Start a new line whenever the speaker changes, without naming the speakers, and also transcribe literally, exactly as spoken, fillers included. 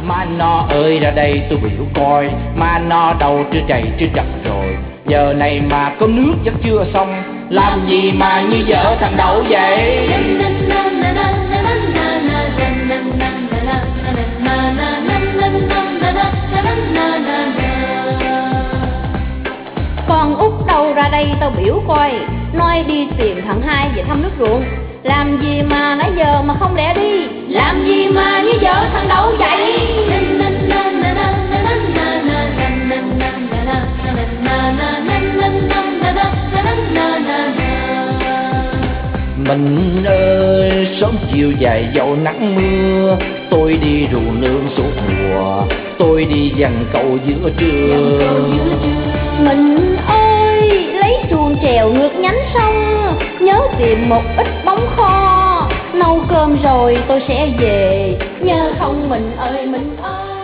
Má nó ơi ra đây tôi biểu coi, má nó đâu chưa chày chưa chặt rồi. Giờ này mà có nước chắc chưa xong, làm gì mà như vợ thằng Đậu vậy.
Con út đâu ra đây tao biểu coi, nói đi tìm thằng hai về thăm nước ruộng. Làm gì mà nãy giờ mà không lẽ đi, làm gì mà như vợ thằng Đậu vậy.
Mình ơi sớm chiều dài dầu nắng mưa, tôi đi ruộng nương suốt mùa, tôi đi dằn cầu giữa trường.
Mình ơi lấy xuồng chèo ngược nhánh sông, nhớ tìm một ít bóng kho, nấu cơm rồi tôi sẽ về, nhớ không mình ơi mình ơi.